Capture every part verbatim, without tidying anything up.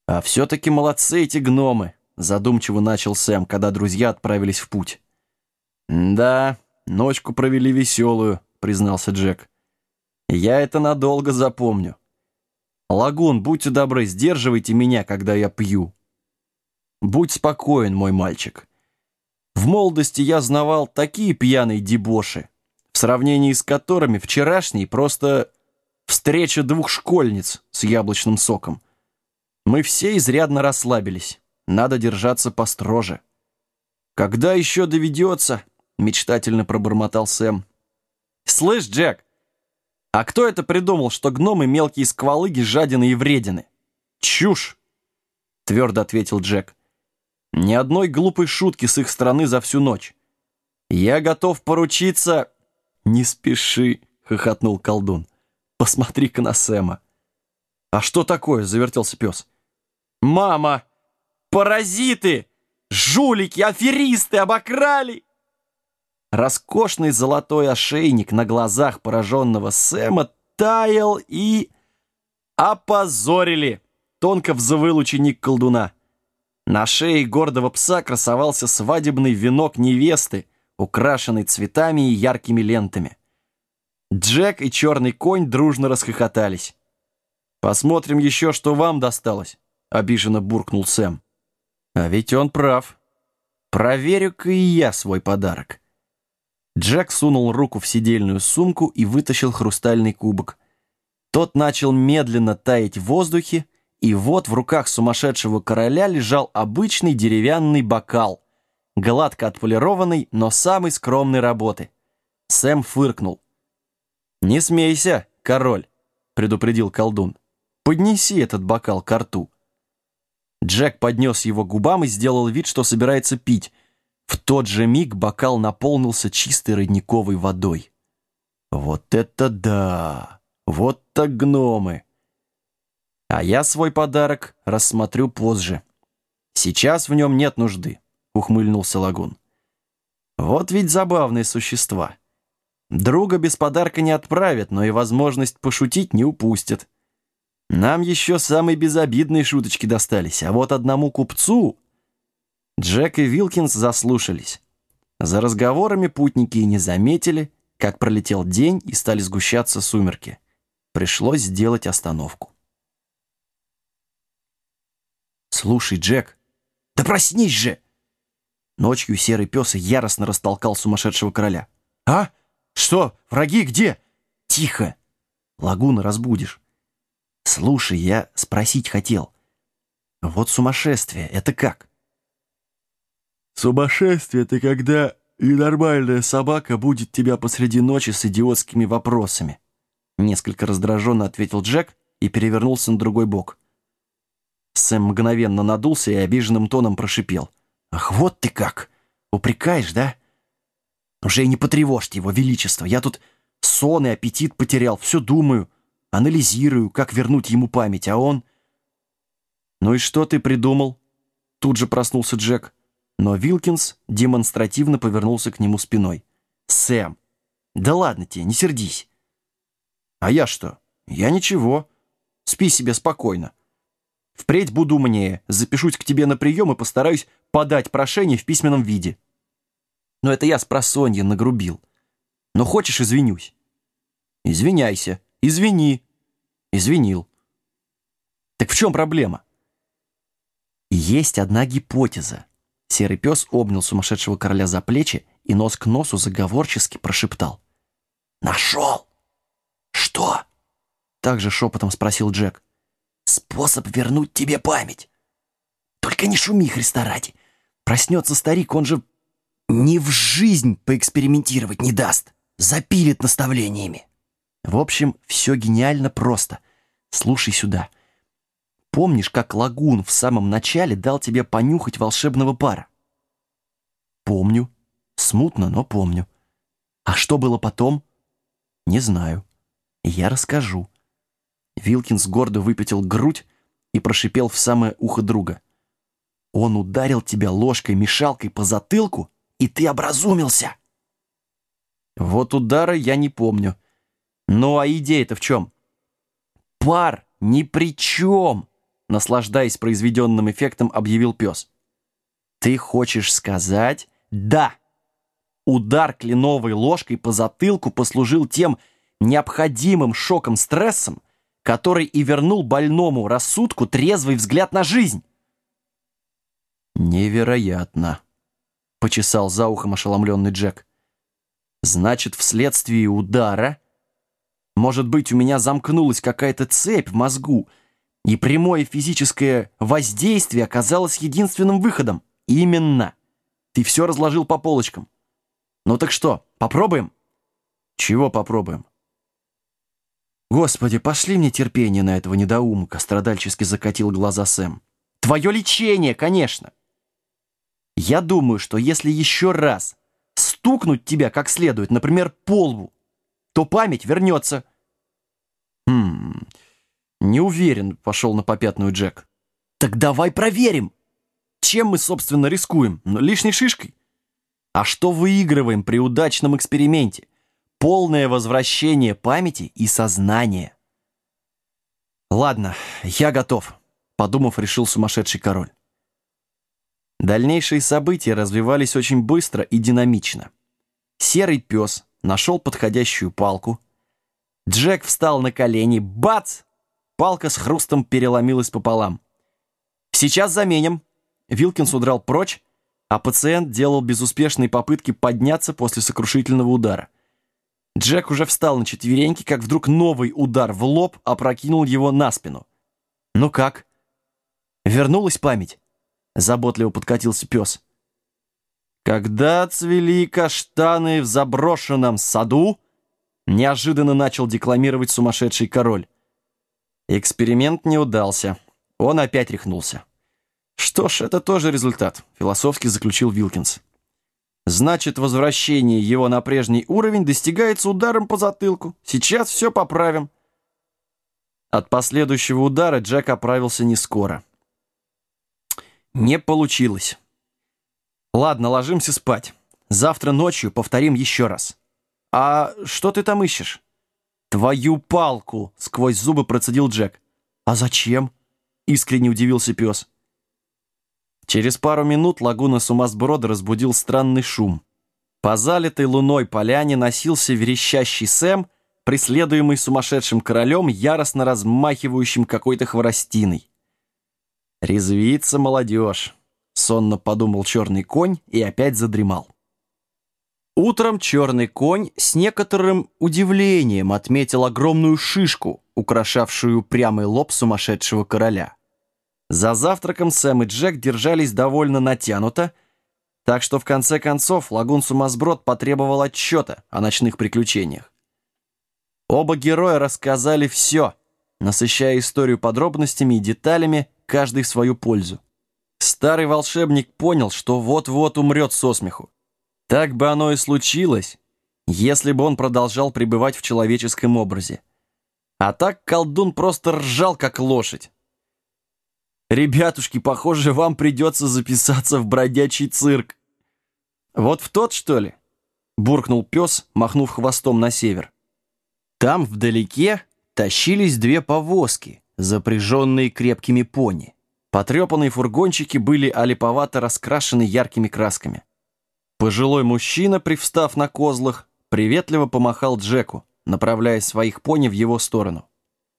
«А все-таки молодцы эти гномы», — задумчиво начал Сэм, когда друзья отправились в путь. «Да, ночку провели веселую», — признался Джек. «Я это надолго запомню. Лагун, будьте добры, сдерживайте меня, когда я пью. Будь спокоен, мой мальчик. В молодости я знавал такие пьяные дебоши, в сравнении с которыми вчерашний просто встреча двух школьниц с яблочным соком. Мы все изрядно расслабились. Надо держаться построже». «Когда еще доведется?» — мечтательно пробормотал Сэм. «Слышь, Джек, а кто это придумал, что гномы мелкие сквалыги, жадины и вредины?» «Чушь!» — твердо ответил Джек. «Ни одной глупой шутки с их стороны за всю ночь. Я готов поручиться...» «Не спеши!» — хохотнул колдун. «Посмотри-ка на Сэма». «А что такое?» — завертелся пес. «Мама! Паразиты! Жулики, аферисты обокрали!» Роскошный золотой ошейник на глазах пораженного Сэма таял и... «Опозорили!» — тонко взвыл ученик колдуна. На шее гордого пса красовался свадебный венок невесты, украшенный цветами и яркими лентами. Джек и черный конь дружно расхохотались. «Посмотрим еще, что вам досталось», — обиженно буркнул Сэм. «А ведь он прав. Проверю-ка и я свой подарок». Джек сунул руку в сидельную сумку и вытащил хрустальный кубок. Тот начал медленно таять в воздухе, и вот в руках сумасшедшего короля лежал обычный деревянный бокал, гладко отполированный, но самой скромной работы. Сэм фыркнул. «Не смейся, король», — предупредил колдун. «Поднеси этот бокал ко рту». Джек поднес его к губам и сделал вид, что собирается пить. В тот же миг бокал наполнился чистой родниковой водой. «Вот это да! Вот так гномы!» «А я свой подарок рассмотрю позже. Сейчас в нем нет нужды», — ухмыльнулся Лагун. «Вот ведь забавные существа. Друга без подарка не отправят, но и возможность пошутить не упустят. Нам еще самые безобидные шуточки достались, а вот одному купцу...» Джек и Вилкинс заслушались. За разговорами путники и не заметили, как пролетел день и стали сгущаться сумерки. Пришлось сделать остановку. «Слушай, Джек, да проснись же!» Ночью серый пес яростно растолкал сумасшедшего короля. «А? Что? Враги где?» «Тихо! Лагуна разбудишь. Слушай, я спросить хотел. Вот сумасшествие — это как?» «Сумасшествие — это когда ненормальная собака будет тебя посреди ночи с идиотскими вопросами», несколько раздраженно ответил Джек и перевернулся на другой бок. Сэм мгновенно надулся и обиженным тоном прошипел. «Ах, вот ты как! Упрекаешь, да? Уже и не потревожьте его величество. Я тут сон и аппетит потерял, все думаю, анализирую, как вернуть ему память, а он...» «Ну и что ты придумал?» Тут же проснулся Джек. Но Вилкинс демонстративно повернулся к нему спиной. «Сэм, да ладно тебе, не сердись». «А я что? Я ничего. Спи себе спокойно. Впредь буду умнее, запишусь к тебе на прием и постараюсь подать прошение в письменном виде. Но это я спросонья нагрубил. Но хочешь, извинюсь?» «Извиняйся. Извини». «Извинил». «Так в чем проблема?» «Есть одна гипотеза». Серый пес обнял сумасшедшего короля за плечи и нос к носу заговорчески прошептал. «Нашел!» «Что?» — также шепотом спросил Джек. «Способ вернуть тебе память. Только не шуми, Христа ради. Проснется старик, он же ни в жизнь поэкспериментировать не даст. Запилит наставлениями. В общем, все гениально просто. Слушай сюда. Помнишь, как Лагун в самом начале дал тебе понюхать волшебного пара?» «Помню. Смутно, но помню. А что было потом?» «Не знаю. Я расскажу». Вилкинс гордо выпятил грудь и прошипел в самое ухо друга. «Он ударил тебя ложкой-мешалкой по затылку, и ты образумился». «Вот удара я не помню. Ну а идея-то в чем?» «Пар ни при чем. наслаждаясь произведенным эффектом, объявил пес. «Ты хочешь сказать?» «Да!» Удар кленовой ложкой по затылку послужил тем необходимым шоком-стрессом, который и вернул больному рассудку трезвый взгляд на жизнь. «Невероятно!» — почесал за ухом ошеломленный Джек. «Значит, вследствие удара, может быть, у меня замкнулась какая-то цепь в мозгу, и прямое физическое воздействие оказалось единственным выходом. Именно! Ты все разложил по полочкам. Ну так что, попробуем?» «Чего попробуем?» «Господи, пошли мне терпение на этого недоумка», — страдальчески закатил глаза Сэм. «Твое лечение, конечно! Я думаю, что если еще раз стукнуть тебя как следует, например, по лбу, то память вернется». «Хм, не уверен», — пошел на попятную Джек. «Так давай проверим. Чем мы, собственно, рискуем? Ну, лишней шишкой? А что выигрываем при удачном эксперименте? Полное возвращение памяти и сознания». «Ладно, я готов», — подумав, решил сумасшедший король. Дальнейшие события развивались очень быстро и динамично. Серый пес нашел подходящую палку. Джек встал на колени. Бац! Палка с хрустом переломилась пополам. «Сейчас заменим». Вилкинс удрал прочь, а пациент делал безуспешные попытки подняться после сокрушительного удара. Джек уже встал на четвереньки, как вдруг новый удар в лоб опрокинул его на спину. «Ну как? Вернулась память?» Заботливо подкатился пес. «Когда цвели каштаны в заброшенном саду», неожиданно начал декламировать сумасшедший король. Эксперимент не удался. Он опять рехнулся. «Что ж, это тоже результат», — философски заключил Вилкинс. «Значит, возвращение его на прежний уровень достигается ударом по затылку. Сейчас все поправим». От последующего удара Джек оправился не скоро. Не получилось. «Ладно, ложимся спать. Завтра ночью повторим еще раз». «А что ты там ищешь?» «Твою палку!» — сквозь зубы процедил Джек. «А зачем?» — искренне удивился пес. Через пару минут лагуна Сумасброда разбудил странный шум. По залитой луной поляне носился верещащий Сэм, преследуемый сумасшедшим королем, яростно размахивающим какой-то хворостиной. «Резвится молодежь», — сонно подумал черный конь и опять задремал. Утром черный конь с некоторым удивлением отметил огромную шишку, украшавшую прямый лоб сумасшедшего короля. За завтраком Сэм и Джек держались довольно натянуто, так что в конце концов лагун Сумасброд потребовал отчета о ночных приключениях. Оба героя рассказали все, насыщая историю подробностями и деталями, каждый в свою пользу. Старый волшебник понял, что вот-вот умрет со смеху. Так бы оно и случилось, если бы он продолжал пребывать в человеческом образе. А так колдун просто ржал, как лошадь. «Ребятушки, похоже, вам придется записаться в бродячий цирк». «Вот в тот, что ли?» — буркнул пес, махнув хвостом на север. Там, вдалеке, тащились две повозки, запряженные крепкими пони. Потрепанные фургончики были олиповато раскрашены яркими красками. Пожилой мужчина, привстав на козлах, приветливо помахал Джеку, направляя своих пони в его сторону.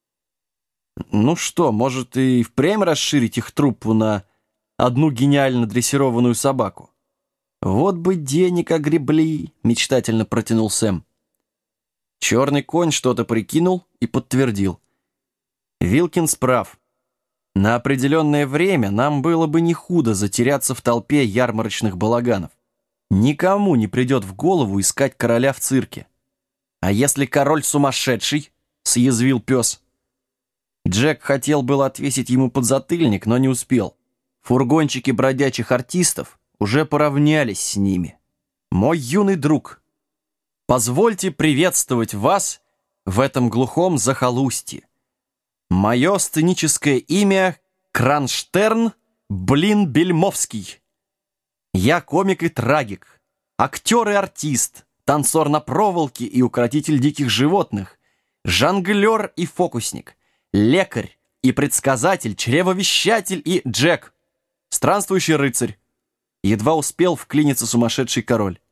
«Ну что, может и впрямь расширить их труппу на одну гениально дрессированную собаку?» «Вот бы денег огребли», — мечтательно протянул Сэм. Черный конь что-то прикинул и подтвердил. «Вилкинс прав. На определенное время нам было бы не худо затеряться в толпе ярмарочных балаганов. Никому не придет в голову искать короля в цирке. А если король сумасшедший?» — съязвил пес. Джек хотел было отвесить ему подзатыльник, но не успел. Фургончики бродячих артистов уже поравнялись с ними. «Мой юный друг, позвольте приветствовать вас в этом глухом захолустье. Мое сценическое имя Кронштерн Блин Бельмовский. Я комик и трагик, актер и артист, танцор на проволоке и укротитель диких животных, жонглер и фокусник, лекарь и предсказатель, чревовещатель и Джек, странствующий рыцарь. Едва успел вклиниться сумасшедший король.